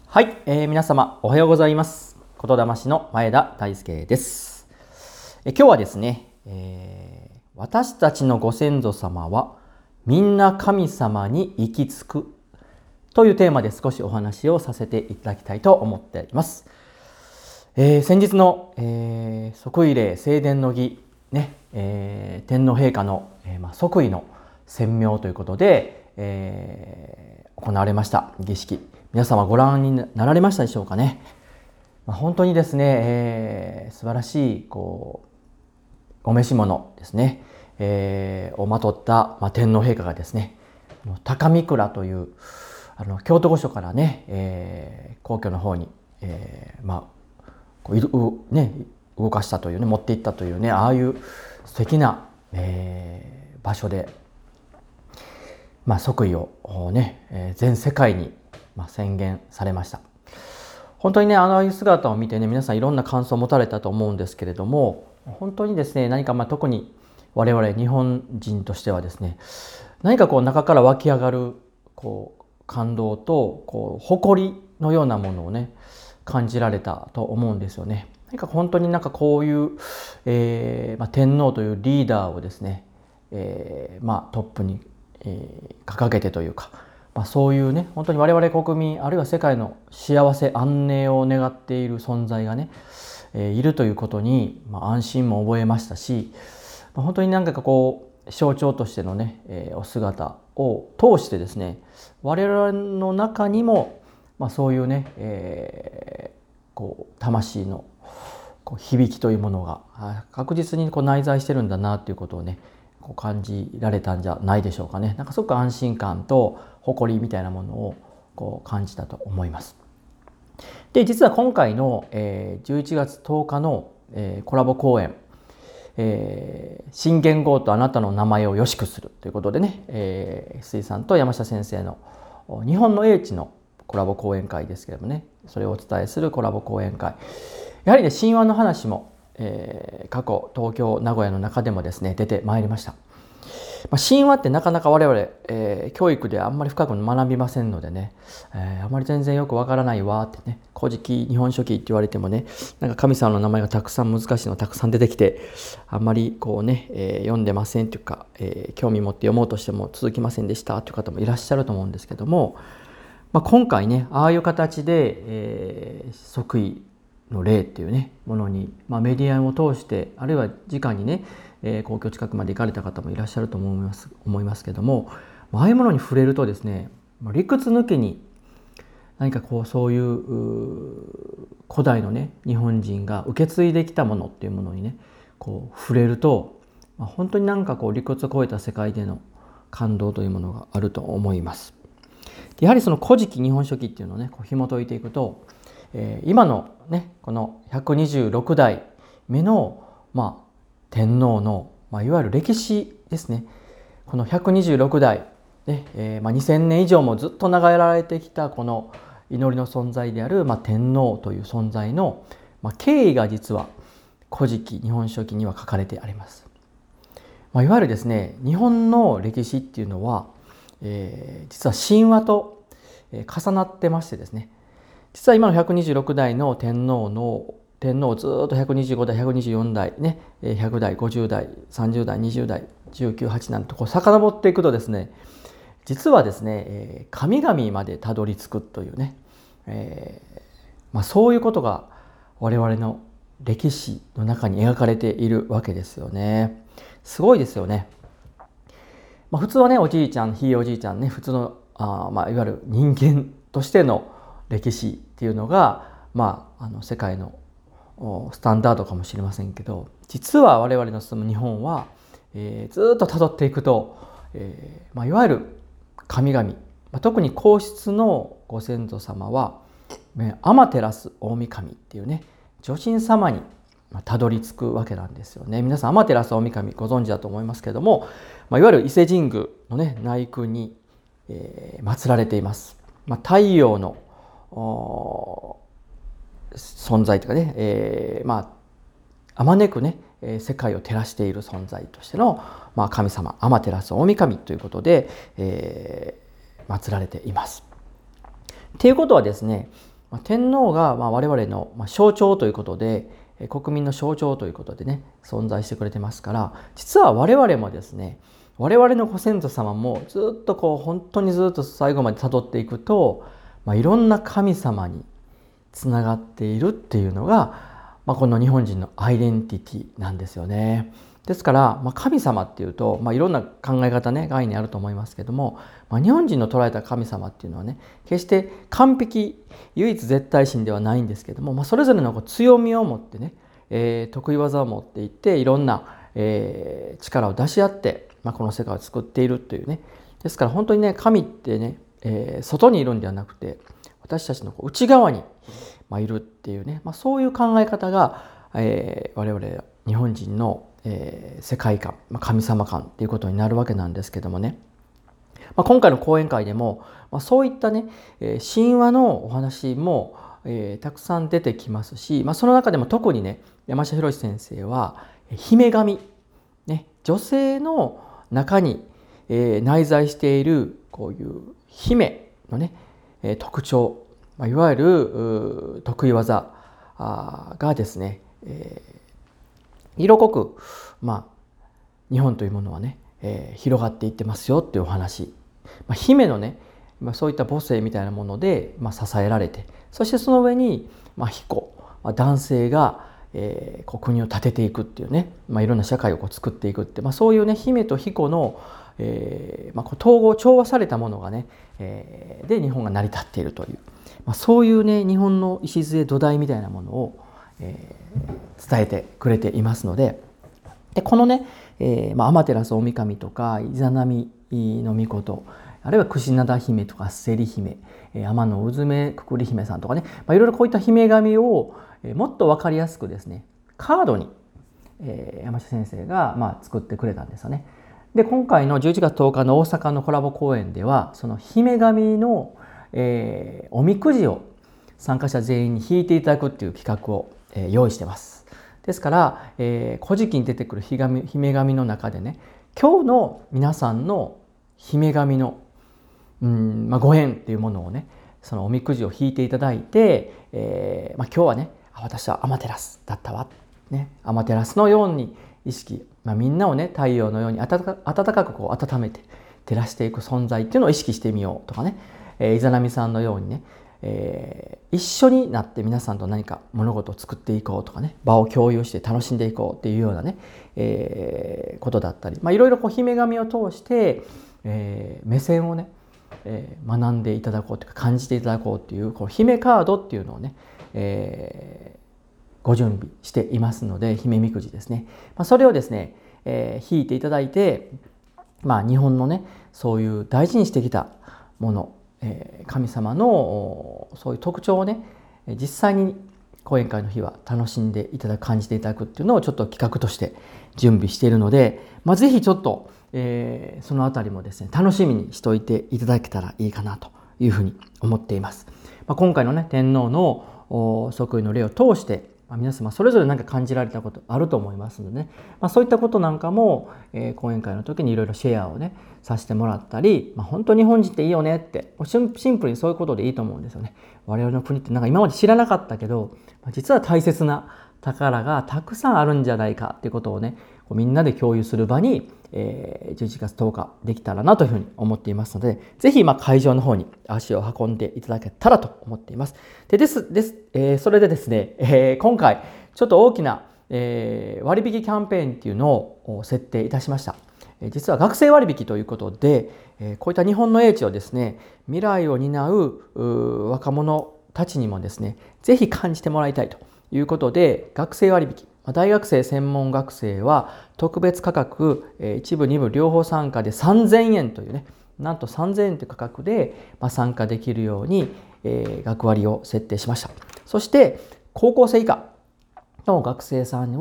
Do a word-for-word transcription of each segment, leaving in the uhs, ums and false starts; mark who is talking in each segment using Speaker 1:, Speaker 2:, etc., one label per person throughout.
Speaker 1: はい、えー皆様おはようございます。言霊師の前田大輔です。え今日はですね、えー私たちのご先祖様はみんな神様に行き着くというテーマで少しお話をさせていただきたいと思っています。えー先日の、えー即位礼正殿の儀、ねえー天皇陛下の、えーまあ、即位の宣明ということで、えー行われました儀式、皆様ご覧になられましたでしょうかね。まあ、本当にですね、えー素晴らしいこうお召し物ですね、えーをまとった、まあ、天皇陛下がですね、高御座というあの京都御所からね、えー皇居の方に、えーまあこういるね、動かしたというね、持っていったというね、ああいう素敵な、えー場所で、まあ、即位をね、えー全世界に、まあ、宣言されました。本当にね、ああいう姿を見てね、皆さんいろんな感想を持たれたと思うんですけれども、本当にですね、何かまあ特に我々日本人としてはですね、何かこう中から湧き上がるこう感動とこう誇りのようなものをね、感じられたと思うんですよね。何か本当になんかこういう、えーまあ、天皇というリーダーをですね、えーまあ、トップに、えー掲げてというか、まあ、そういうね、本当に我々国民あるいは世界の幸せ安寧を願っている存在がね、えーいるということに、まあ、安心も覚えましたし、まあ、本当に何かこう象徴としてのね、えーお姿を通してですね、我々の中にも、まあ、そういうね、えーこう魂のこう響きというものがあ確実にこう内在してるんだなということをね、こう感じられたんじゃないでしょうかね。なんかすごく安心感と誇りみたいなものをこう感じたと思います。で、実は今回の、えーじゅういちがつとおかの、えーコラボ公演、えー新元号とあなたの名前をよしくするということでね、えー、水さんと山下先生の日本の英知のコラボ講演会ですけれどもね、それをお伝えするコラボ講演会、やはりね、神話の話も、えー過去東京名古屋の中でもですね出てまいりました。まあ、神話ってなかなか我々、えー教育であんまり深く学びませんのでね、えーあまり全然よくわからないわってね、古事記日本書紀って言われてもね、なんか神様の名前がたくさん難しいのたくさん出てきて、あんまりこうね、えー読んでませんというか、えー興味持って読もうとしても続きませんでしたという方もいらっしゃると思うんですけども、まあ、今回ね、ああいう形で、えー即位の例っていうねものに、まあ、メディアを通して、あるいは直にね、えー皇居近くまで行かれた方もいらっしゃると思います思いますけども、ああいうものに触れるとですね、理屈抜きに何かこうそういうう古代のね日本人が受け継いできたものっていうものにねこう触れると、まあ、本当になんかこう理屈を超えた世界での感動というものがあると思います。やはりその古事記日本書紀っていうのをねこう紐解いていくと、えー今のねこのひゃくにじゅうろくだいめの、まあ、天皇の、まあ、いわゆる歴史ですね。このひゃくにじゅうろくだい、ねえーまあ、にせんねん以上もずっと長られてきたこの祈りの存在である、まあ、天皇という存在の、まあ、経緯が実は古事記日本書紀には書かれてあります。まあ、いわゆるですね日本の歴史っていうのは、えー実は神話とえー重なってましてですね、実は今のひゃくにじゅうろくだいの天皇の天皇をずっとひゃくにじゅうごだいひゃくにじゅうよんだいね、えーひゃくだいごじゅうだいさんじゅうだいにじゅうだいじゅうきゅう、はちなんてこう遡っていくとですね、実はですね、えー神々までたどり着くというね、えーまあ、そういうことが我々の歴史の中に描かれているわけですよね。すごいですよね。まあ、普通はねおじいちゃんひいおじいちゃんね、普通のあ、まあ、いわゆる人間としての歴史っていうのが、まあ、あの世界のおスタンダードかもしれませんけど、実は我々の住む日本は、えーずっとたどっていくと、えーまあ、いわゆる神々、まあ、特に皇室のご先祖様はね天照大神っていうね女神様にたどり着くわけなんですよね。皆さん天照大神ご存知だと思いますけども、まあ、いわゆる伊勢神宮のね内宮に、えー祀られています。まあ、太陽の存在というかね、えー、まああまねくね世界を照らしている存在としての、まあ、神様天照大神ということで、えー、祀られています。っていうことはですね、 まあ、天皇がまあ我々の象徴ということで、国民の象徴ということでね存在してくれてますから、実は我々もですね、我々のご先祖様もずっとこう本当にずっと最後まで辿っていくと、まあ、いろんな神様につながっているっていうのが、まあ、この日本人のアイデンティティなんですよね。ですから、まあ、神様っていうと、まあ、いろんな考え方ね概念あると思いますけども、まあ、日本人の捉えた神様っていうのはね、決して完璧唯一絶対神ではないんですけども、まあ、それぞれのこう強みを持ってね、えー、得意技を持っていっていろんな、えー、力を出し合って、まあ、この世界を作っているというね。ですから本当にね、神ってね、えー、外にいるんではなくて私たちのこう内側に、まあ、いるっていうね、まあ、そういう考え方が、えー、我々日本人の、えー、世界観、まあ、神様観っていうことになるわけなんですけどもね、まあ、今回の講演会でも、まあ、そういったね、えー、神話のお話も、えー、たくさん出てきますし、まあ、その中でも特にね山下博先生は姫神、ね、女性の中に、えー、内在しているこういう姫のね、えー、特徴、まあ、いわゆる得意技がですね、えー、色濃く、まあ、日本というものはね、えー、広がっていってますよっていうお話、まあ、姫のね、まあ、そういった母性みたいなもので、まあ、支えられて、そしてその上に、まあ、彦、まあ、男性が、えー、国を立てていくっていうね、まあ、いろんな社会をこう作っていくって、まあ、そういうね姫と彦の、えーまあ、こう統合調和されたものがね、えー、で日本が成り立っているという、まあ、そういうね日本の礎土台みたいなものを、えー、伝えてくれていますので、でこのね、えーまあ、天照大神とかイザナミの御事、あるいは櫛灘姫とかせり姫、天のうずめくくり姫さんとかね、まあ、いろいろこういった姫神をもっと分かりやすくですねカードに、えー、山下先生が、まあ、作ってくれたんですよね。で今回のじゅういちがつとおかの大阪のコラボ公演ではその姫神の、えー、おみくじを参加者全員に引いていただくっていう企画を、えー、用意してます。ですから「えー、古事記」に出てくる姫神の中でね、今日の皆さんの姫神のうん、まあ、ご縁っていうものをね、そのおみくじを引いていただいて、えーまあ、今日はね私はアマテラスだったわ、ね、アマテラスのように意識、まあ、みんなをね太陽のように温か温かくこう温めて照らしていく存在っていうのを意識してみようとかね、えー、イザナミさんのようにね、えー、一緒になって皆さんと何か物事を作っていこうとかね、場を共有して楽しんでいこうっていうようなね、えー、ことだったり、まあ、いろいろこう姫神を通して、えー、目線をねえー、学んでいただこうというか感じていただこうというこの姫カードっていうのをね、えー、ご準備していますので、姫みくじですね、まあ、それをですね、えー、引いていただいて、まあ、日本のねそういう大事にしてきたもの、えー、神様のそういう特徴をね実際に講演会の日は楽しんでいただく、感じていただくっていうのをちょっと企画として準備しているので、まあ、ぜひちょっとえー、そのあたりもですね楽しみにしておいていただけたらいいかなというふうに思っています。まあ、今回のね天皇の即位の礼を通して、まあ、皆様それぞれ何か感じられたことあると思いますのでね、まあ、そういったことなんかも、えー、講演会の時にいろいろシェアをねさせてもらったり、まあ、本当に日本人っていいよねってシンプルにそういうことでいいと思うんですよね。我々の国ってなんか今まで知らなかったけど、まあ、実は大切な宝がたくさんあるんじゃないかっていうことをねみんなで共有する場に、えー、じゅういちがつとおかできたらなというふうに思っていますので、ぜひまあ会場の方に足を運んでいただけたらと思っています。でですです、えー、それでですね、えー、今回ちょっと大きな、えー、割引キャンペーンっていうのを設定いたしました。実は学生割引ということで、こういった日本の英知をですね未来を担う若者たちにもですねぜひ感じてもらいたいということで、学生割引、大学生専門学生は特別価格いち部に部両方参加でさんぜんえんというね、なんとさんぜんえんという価格で参加できるように学割を設定しました。そして高校生以下の学生さんには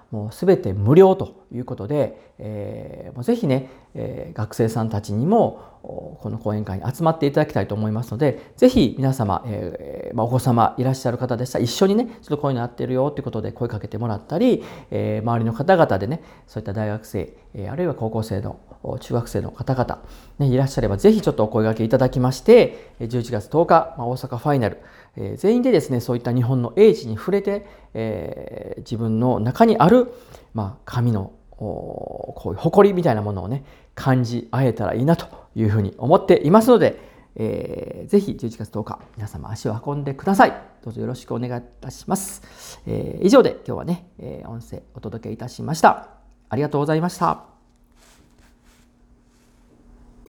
Speaker 1: もうすべて無料ということで、えー、もうぜひね、えー、学生さんたちにもこの講演会に集まっていただきたいと思いますので、ぜひ皆様、えーまあ、お子様いらっしゃる方でしたら一緒にね、ちょっとこういうのやってるよということで声かけてもらったり、えー、周りの方々でね、そういった大学生、えー、あるいは高校生の中学生の方々、ね、いらっしゃればぜひちょっとお声掛けいただきまして、じゅういちがつとおか、まあ、大阪ファイナル、えー、全員でですね、そういった日本の英知に触れて、えー、自分の中にある、まあ、神のこういう誇りみたいなものをね、感じ合えたらいいなというふうに思っていますので、えー、ぜひじゅういちがつとおか皆様足を運んでください。どうぞよろしくお願いいたします。えー、以上で今日はね、えー、音声お届けいたしました。ありがとうございました。